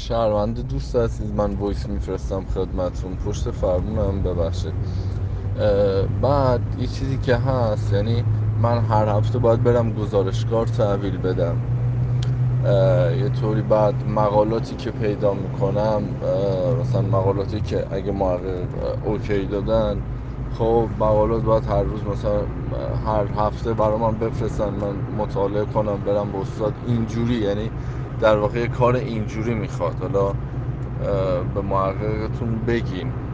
شهروند دوست عزیز، من وایس میفرستم خدمتون پشت فرمونم، ببخشید. بعد یه چیزی که هست، یعنی من هر هفته باید برم گزارشگار تحویل بدم یه طوری. بعد مقالاتی که پیدا میکنم، مثلا مقالاتی که اگه محقق اوکی دادن، خب مقالات باید هر روز مثلا هر هفته برای من بفرستن، من مطالعه کنم، برم با استاد. اینجوری یعنی در واقع کار اینجوری میخواد. حالا به محققتون بگین